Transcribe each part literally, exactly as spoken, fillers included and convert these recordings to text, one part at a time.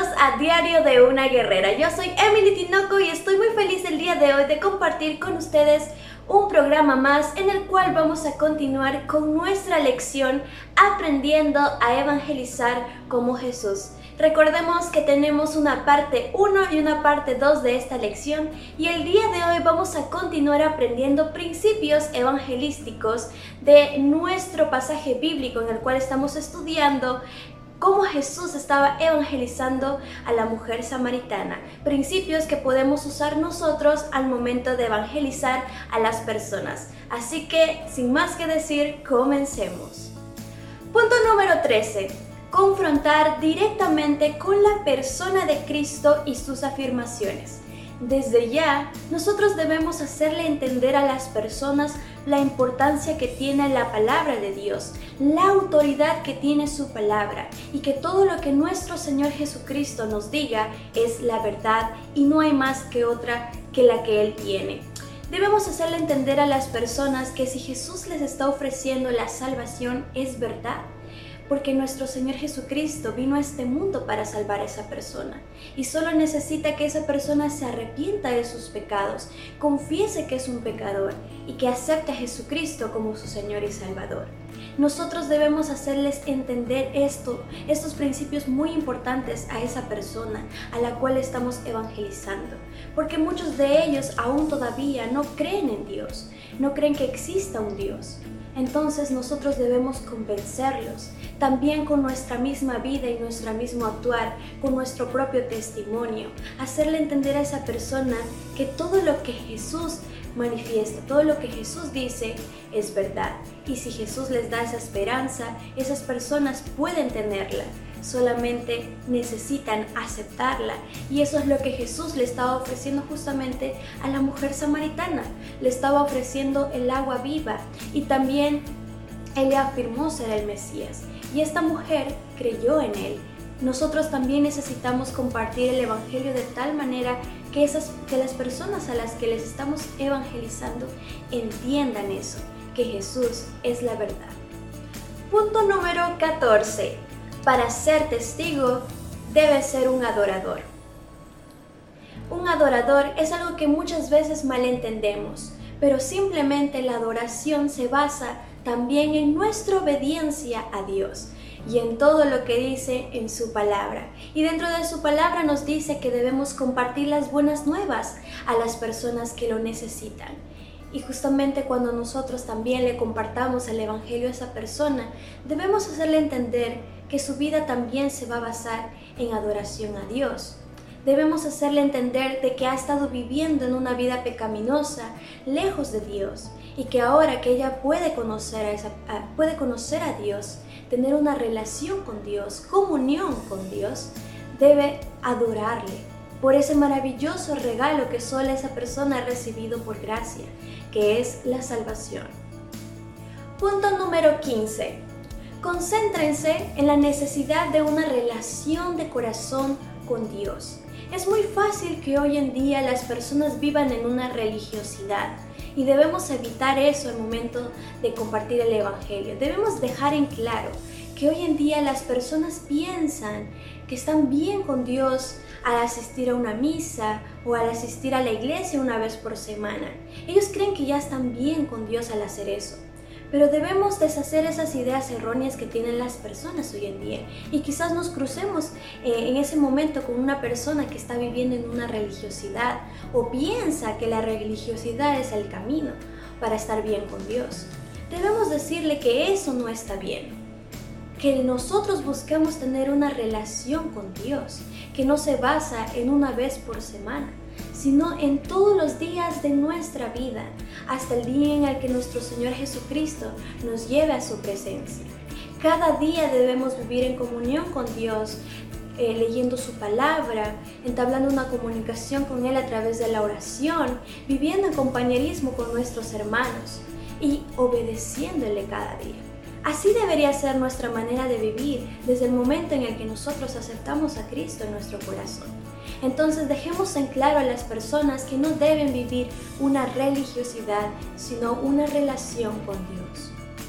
Bienvenidos a Diario de una Guerrera. Yo soy Emily Tinoco y estoy muy feliz el día de hoy de compartir con ustedes un programa más en el cual vamos a continuar con nuestra lección aprendiendo a evangelizar como Jesús. Recordemos que tenemos una parte uno y una parte dos de esta lección y el día de hoy vamos a continuar aprendiendo principios evangelísticos de nuestro pasaje bíblico en el cual estamos estudiando cómo Jesús estaba evangelizando a la mujer samaritana. Principios que podemos usar nosotros al momento de evangelizar a las personas. Así que, sin más que decir, comencemos. Punto número trece. Confrontar directamente con la persona de Cristo y sus afirmaciones. Desde ya, nosotros debemos hacerle entender a las personas la importancia que tiene la palabra de Dios, la autoridad que tiene su palabra y que todo lo que nuestro Señor Jesucristo nos diga es la verdad y no hay más que otra que la que Él tiene. Debemos hacerle entender a las personas que si Jesús les está ofreciendo la salvación es verdad. Porque nuestro Señor Jesucristo vino a este mundo para salvar a esa persona y solo necesita que esa persona se arrepienta de sus pecados, confiese que es un pecador y que acepte a Jesucristo como su Señor y Salvador. Nosotros debemos hacerles entender esto, estos principios muy importantes a esa persona a la cual estamos evangelizando, porque muchos de ellos aún todavía no creen en Dios, no creen que exista un Dios. Entonces nosotros debemos convencerlos, también con nuestra misma vida y nuestro mismo actuar, con nuestro propio testimonio, hacerle entender a esa persona que todo lo que Jesús manifiesta, todo lo que Jesús dice es verdad. Y si Jesús les da esa esperanza, esas personas pueden tenerla. Solamente necesitan aceptarla y eso es lo que Jesús le estaba ofreciendo justamente a la mujer samaritana. Le estaba ofreciendo el agua viva y también Él le afirmó ser el Mesías y esta mujer creyó en Él. Nosotros también necesitamos compartir el evangelio de tal manera que, esas, que las personas a las que les estamos evangelizando entiendan eso, que Jesús es la verdad. Punto número catorce. Para ser testigo, debe ser un adorador. Un adorador es algo que muchas veces malentendemos, pero simplemente la adoración se basa también en nuestra obediencia a Dios y en todo lo que dice en su palabra. Y dentro de su palabra nos dice que debemos compartir las buenas nuevas a las personas que lo necesitan. Y justamente cuando nosotros también le compartamos el evangelio a esa persona, debemos hacerle entender que su vida también se va a basar en adoración a Dios. Debemos hacerle entender de que ha estado viviendo en una vida pecaminosa, lejos de Dios, y que ahora que ella puede conocer a, esa, a, puede conocer a Dios, tener una relación con Dios, comunión con Dios, debe adorarle por ese maravilloso regalo que solo esa persona ha recibido por gracia, que es la salvación. Punto número quince. Concéntrense en la necesidad de una relación de corazón con Dios. Es muy fácil que hoy en día las personas vivan en una religiosidad y debemos evitar eso al momento de compartir el evangelio. Debemos dejar en claro que hoy en día las personas piensan que están bien con Dios al asistir a una misa o al asistir a la iglesia una vez por semana. Ellos creen que ya están bien con Dios al hacer eso. Pero debemos deshacer esas ideas erróneas que tienen las personas hoy en día y quizás nos crucemos eh, en ese momento con una persona que está viviendo en una religiosidad o piensa que la religiosidad es el camino para estar bien con Dios. Debemos decirle que eso no está bien, que nosotros buscamos tener una relación con Dios que no se basa en una vez por semana, sino en todos los días de nuestra vida, hasta el día en el que nuestro Señor Jesucristo nos lleve a su presencia. Cada día debemos vivir en comunión con Dios, eh, leyendo su palabra, entablando una comunicación con Él a través de la oración, viviendo en compañerismo con nuestros hermanos y obedeciéndole cada día. Así debería ser nuestra manera de vivir desde el momento en el que nosotros aceptamos a Cristo en nuestro corazón. Entonces dejemos en claro a las personas que no deben vivir una religiosidad, sino una relación con Dios.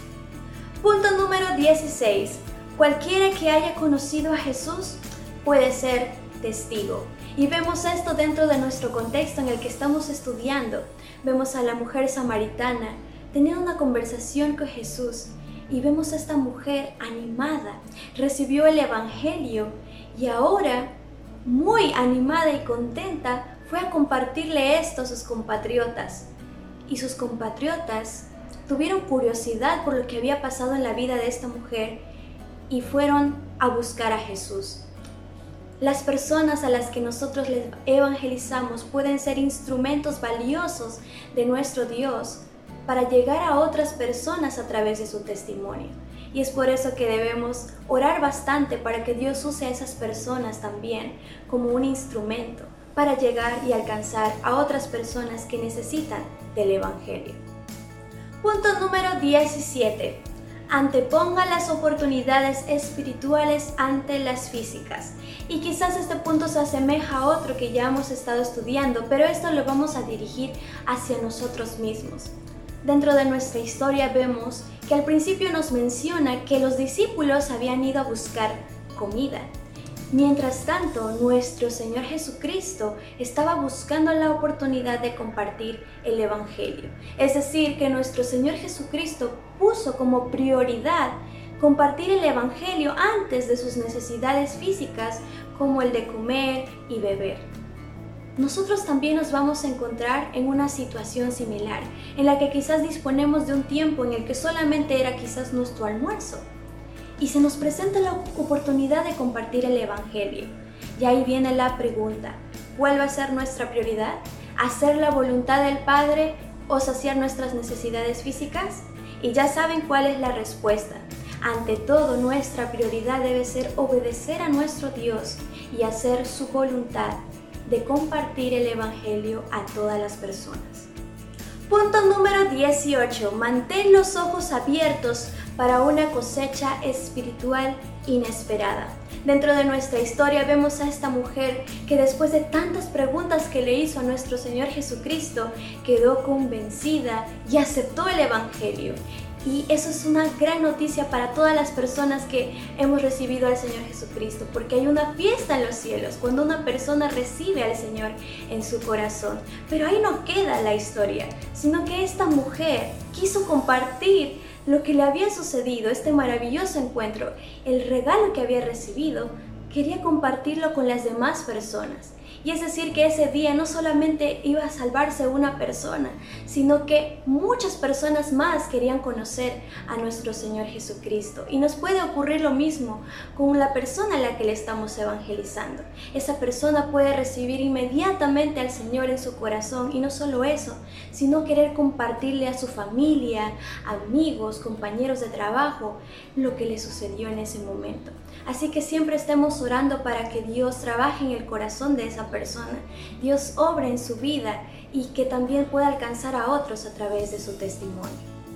Punto número dieciséis. Cualquiera que haya conocido a Jesús puede ser testigo. Y vemos esto dentro de nuestro contexto en el que estamos estudiando. Vemos a la mujer samaritana teniendo una conversación con Jesús y vemos a esta mujer animada, recibió el evangelio y ahora, muy animada y contenta, fue a compartirle esto a sus compatriotas. Y sus compatriotas tuvieron curiosidad por lo que había pasado en la vida de esta mujer y fueron a buscar a Jesús. Las personas a las que nosotros les evangelizamos pueden ser instrumentos valiosos de nuestro Dios para llegar a otras personas a través de su testimonio. Y es por eso que debemos orar bastante para que Dios use a esas personas también como un instrumento para llegar y alcanzar a otras personas que necesitan del Evangelio. Punto número diecisiete. Anteponga las oportunidades espirituales ante las físicas. Y quizás este punto se asemeja a otro que ya hemos estado estudiando, pero esto lo vamos a dirigir hacia nosotros mismos. Dentro de nuestra historia vemos que al principio nos menciona que los discípulos habían ido a buscar comida. Mientras tanto, nuestro Señor Jesucristo estaba buscando la oportunidad de compartir el Evangelio. Es decir, que nuestro Señor Jesucristo puso como prioridad compartir el Evangelio antes de sus necesidades físicas, como el de comer y beber. Nosotros también nos vamos a encontrar en una situación similar, en la que quizás disponemos de un tiempo en el que solamente era quizás nuestro almuerzo. Y se nos presenta la oportunidad de compartir el Evangelio. Y ahí viene la pregunta, ¿cuál va a ser nuestra prioridad? ¿Hacer la voluntad del Padre o saciar nuestras necesidades físicas? Y ya saben cuál es la respuesta. Ante todo, nuestra prioridad debe ser obedecer a nuestro Dios y hacer su voluntad de compartir el Evangelio a todas las personas. Punto número dieciocho. Mantén los ojos abiertos para una cosecha espiritual inesperada. Dentro de nuestra historia vemos a esta mujer que después de tantas preguntas que le hizo a nuestro Señor Jesucristo, quedó convencida y aceptó el Evangelio. Y eso es una gran noticia para todas las personas que hemos recibido al Señor Jesucristo, porque hay una fiesta en los cielos cuando una persona recibe al Señor en su corazón. Pero ahí no queda la historia, sino que esta mujer quiso compartir lo que le había sucedido, este maravilloso encuentro, el regalo que había recibido, quería compartirlo con las demás personas. Y es decir, que ese día no solamente iba a salvarse una persona, sino que muchas personas más querían conocer a nuestro Señor Jesucristo. Y nos puede ocurrir lo mismo con la persona a la que le estamos evangelizando. Esa persona puede recibir inmediatamente al Señor en su corazón, y no solo eso, sino querer compartirle a su familia, amigos, compañeros de trabajo, lo que le sucedió en ese momento. Así que siempre estemos orando para que Dios trabaje en el corazón de esa persona, Dios obra en su vida y que también pueda alcanzar a otros a través de su testimonio.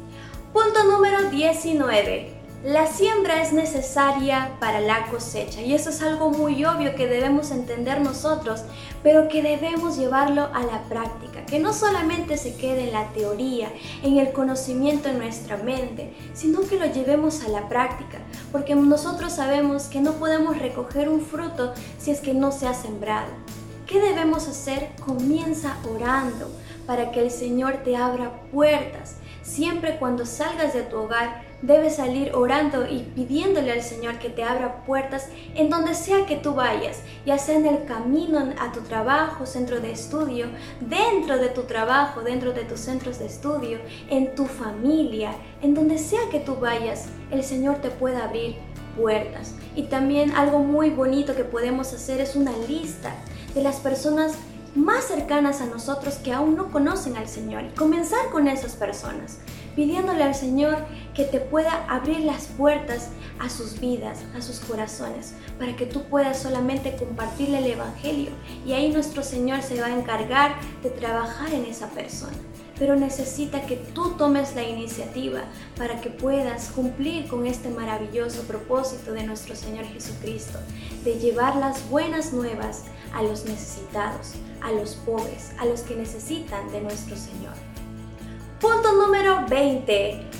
Punto número diecinueve. La siembra es necesaria para la cosecha, y eso es algo muy obvio que debemos entender nosotros, pero que debemos llevarlo a la práctica, que no solamente se quede en la teoría, en el conocimiento en nuestra mente, sino que lo llevemos a la práctica, porque nosotros sabemos que no podemos recoger un fruto si es que no se ha sembrado. ¿Qué debemos hacer? Comienza orando para que el Señor te abra puertas. Siempre cuando salgas de tu hogar, debes salir orando y pidiéndole al Señor que te abra puertas en donde sea que tú vayas, ya sea en el camino a tu trabajo, centro de estudio, dentro de tu trabajo, dentro de tus centros de estudio, en tu familia, en donde sea que tú vayas, el Señor te pueda abrir puertas. Y también algo muy bonito que podemos hacer es una lista de las personas más cercanas a nosotros que aún no conocen al Señor, y comenzar con esas personas, pidiéndole al Señor que te pueda abrir las puertas a sus vidas, a sus corazones, para que tú puedas solamente compartirle el Evangelio, y ahí nuestro Señor se va a encargar de trabajar en esa persona. Pero necesita que tú tomes la iniciativa para que puedas cumplir con este maravilloso propósito de nuestro Señor Jesucristo, de llevar las buenas nuevas a los necesitados, a los pobres, a los que necesitan de nuestro Señor. Punto número veinte.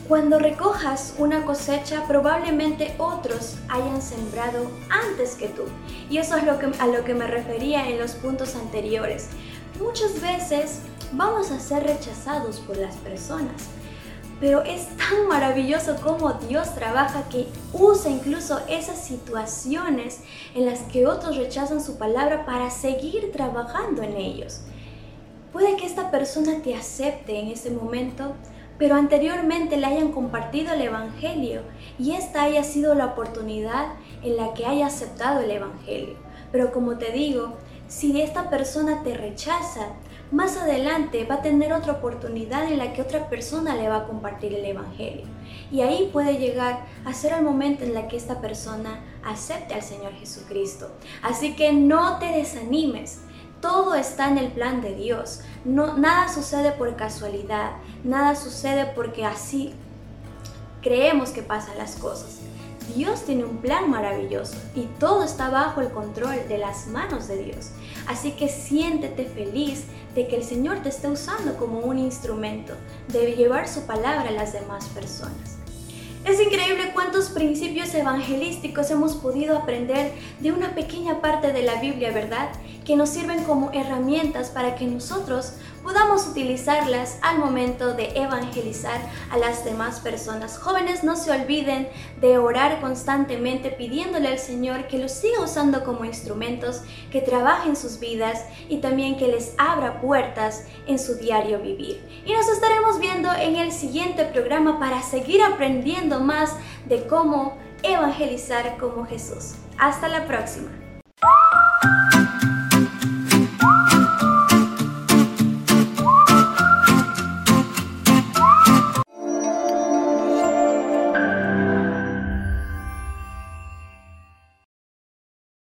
Cuando recojas una cosecha, probablemente otros hayan sembrado antes que tú. Y eso es lo que, a lo que me refería en los puntos anteriores. Muchas veces vamos a ser rechazados por las personas, pero es tan maravilloso cómo Dios trabaja que usa incluso esas situaciones en las que otros rechazan su palabra para seguir trabajando en ellos. Puede que esta persona te acepte en ese momento, pero anteriormente le hayan compartido el Evangelio y esta haya sido la oportunidad en la que haya aceptado el Evangelio. Pero como te digo, si esta persona te rechaza, más adelante va a tener otra oportunidad en la que otra persona le va a compartir el Evangelio. Y ahí puede llegar a ser el momento en la que esta persona acepte al Señor Jesucristo. Así que no te desanimes. Todo está en el plan de Dios. No, nada sucede por casualidad. Nada sucede porque así creemos que pasan las cosas. Dios tiene un plan maravilloso y todo está bajo el control de las manos de Dios. Así que siéntete feliz de que el Señor te esté usando como un instrumento de llevar su palabra a las demás personas. Es increíble cuántos principios evangelísticos hemos podido aprender de una pequeña parte de la Biblia, ¿verdad? Que nos sirven como herramientas para que nosotros podamos utilizarlas al momento de evangelizar a las demás personas. Jóvenes, no se olviden de orar constantemente pidiéndole al Señor que los siga usando como instrumentos, que trabaje en sus vidas y también que les abra puertas en su diario vivir. Y nos estaremos viendo en el siguiente programa para seguir aprendiendo más de cómo evangelizar como Jesús. Hasta la próxima.